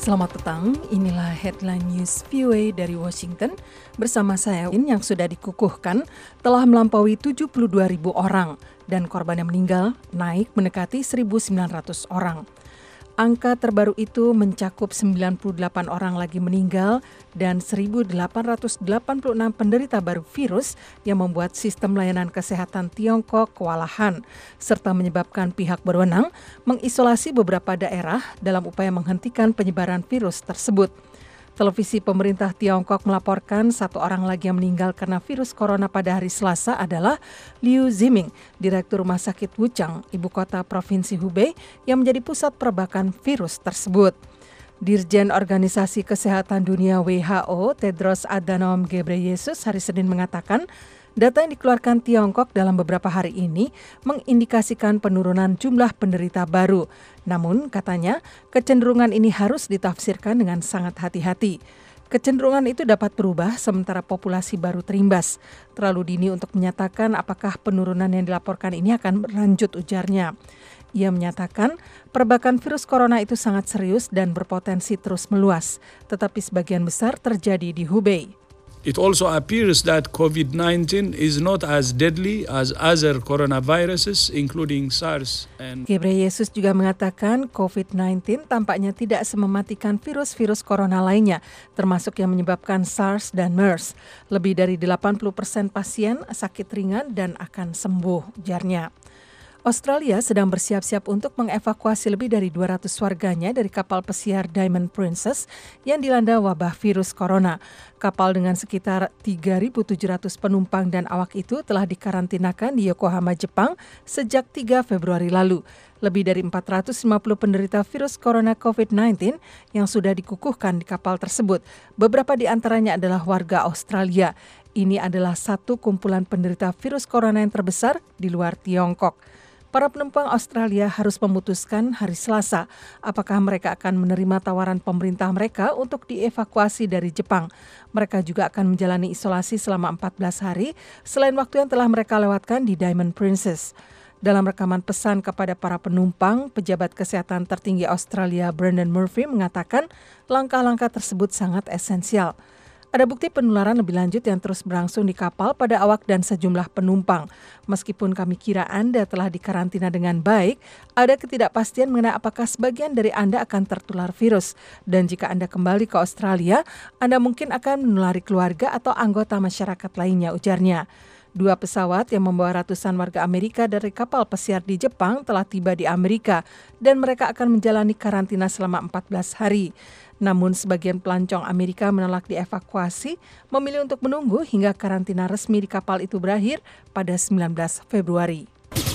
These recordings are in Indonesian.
Selamat petang, inilah Headline News VOA dari Washington. Bersama saya, yang sudah dikukuhkan telah melampaui 72.000 orang dan korban yang meninggal naik mendekati 1.900 orang. Angka terbaru itu mencakup 98 orang lagi meninggal dan 1.886 penderita baru virus yang membuat sistem layanan kesehatan Tiongkok kewalahan, serta menyebabkan pihak berwenang mengisolasi beberapa daerah dalam upaya menghentikan penyebaran virus tersebut. Televisi pemerintah Tiongkok melaporkan satu orang lagi yang meninggal karena virus corona pada hari Selasa adalah Liu Ziming, Direktur Rumah Sakit Wuchang, ibu kota Provinsi Hubei, yang menjadi pusat perbakan virus tersebut. Dirjen Organisasi Kesehatan Dunia WHO, Tedros Adhanom Ghebreyesus, hari Senin mengatakan, data yang dikeluarkan Tiongkok dalam beberapa hari ini mengindikasikan penurunan jumlah penderita baru. Namun, katanya, kecenderungan ini harus ditafsirkan dengan sangat hati-hati. Kecenderungan itu dapat berubah sementara populasi baru terimbas. Terlalu dini untuk menyatakan apakah penurunan yang dilaporkan ini akan berlanjut, ujarnya. Ia menyatakan perbakan virus corona itu sangat serius dan berpotensi terus meluas, tetapi sebagian besar terjadi di Hubei. It also appears that COVID-19 is not as deadly as other coronaviruses, including SARS and... Ghebreyesus juga mengatakan COVID-19 tampaknya tidak semematikan virus-virus corona lainnya, termasuk yang menyebabkan SARS dan MERS. Lebih dari 80% pasien sakit ringan dan akan sembuh, ujarnya. Australia sedang bersiap-siap untuk mengevakuasi lebih dari 200 warganya dari kapal pesiar Diamond Princess yang dilanda wabah virus corona. Kapal dengan sekitar 3.700 penumpang dan awak itu telah dikarantinakan di Yokohama, Jepang sejak 3 Februari lalu. Lebih dari 450 penderita virus corona COVID-19 yang sudah dikukuhkan di kapal tersebut. Beberapa di antaranya adalah warga Australia. Ini adalah satu kumpulan penderita virus corona yang terbesar di luar Tiongkok. Para penumpang Australia harus memutuskan hari Selasa apakah mereka akan menerima tawaran pemerintah mereka untuk dievakuasi dari Jepang. Mereka juga akan menjalani isolasi selama 14 hari selain waktu yang telah mereka lewatkan di Diamond Princess. Dalam rekaman pesan kepada para penumpang, pejabat kesehatan tertinggi Australia Brendan Murphy mengatakan langkah-langkah tersebut sangat esensial. Ada bukti penularan lebih lanjut yang terus berlangsung di kapal pada awak dan sejumlah penumpang. Meskipun kami kira Anda telah dikarantina dengan baik, ada ketidakpastian mengenai apakah sebagian dari Anda akan tertular virus. Dan jika Anda kembali ke Australia, Anda mungkin akan menulari keluarga atau anggota masyarakat lainnya, ujarnya. 2 pesawat yang membawa ratusan warga Amerika dari kapal pesiar di Jepang telah tiba di Amerika dan mereka akan menjalani karantina selama 14 hari. Namun sebagian pelancong Amerika menolak dievakuasi, memilih untuk menunggu hingga karantina resmi di kapal itu berakhir pada 19 Februari.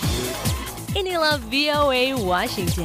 Inilah VOA Washington.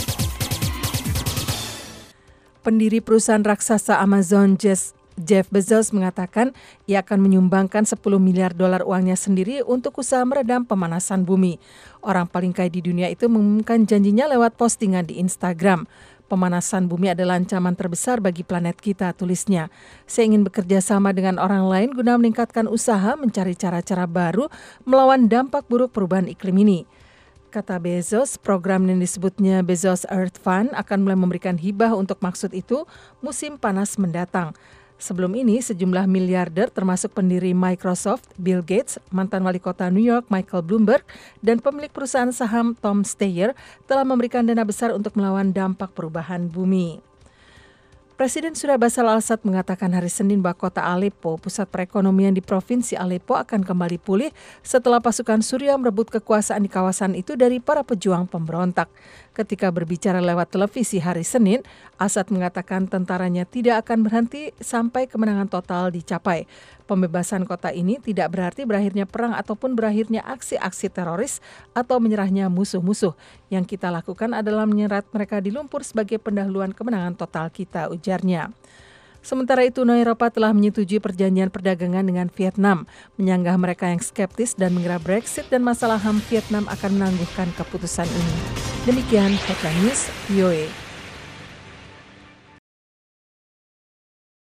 Pendiri perusahaan raksasa Amazon Jeff Bezos mengatakan ia akan menyumbangkan $10 miliar uangnya sendiri untuk usaha meredam pemanasan bumi. Orang paling kaya di dunia itu mengumumkan janjinya lewat postingan di Instagram. Pemanasan bumi adalah ancaman terbesar bagi planet kita, tulisnya. Saya ingin bekerja sama dengan orang lain guna meningkatkan usaha mencari cara-cara baru melawan dampak buruk perubahan iklim ini. Kata Bezos, program yang disebutnya Bezos Earth Fund akan mulai memberikan hibah untuk maksud itu musim panas mendatang. Sebelum ini, sejumlah miliarder termasuk pendiri Microsoft, Bill Gates, mantan wali kota New York Michael Bloomberg, dan pemilik perusahaan saham Tom Steyer telah memberikan dana besar untuk melawan dampak perubahan bumi. Presiden Syria Bashar al-Assad mengatakan hari Senin bahwa kota Aleppo, pusat perekonomian di provinsi Aleppo, akan kembali pulih setelah pasukan Syria merebut kekuasaan di kawasan itu dari para pejuang pemberontak. Ketika berbicara lewat televisi hari Senin, Assad mengatakan tentaranya tidak akan berhenti sampai kemenangan total dicapai. Pembebasan kota ini tidak berarti berakhirnya perang ataupun berakhirnya aksi-aksi teroris atau menyerahnya musuh-musuh. Yang kita lakukan adalah menyerat mereka di lumpur sebagai pendahuluan kemenangan total kita, ujarnya. Sementara itu, Uni Eropa telah menyetujui perjanjian perdagangan dengan Vietnam, menyanggah mereka yang skeptis dan mengira Brexit dan masalah HAM Vietnam akan menangguhkan keputusan ini. Demikian Headline News VOA.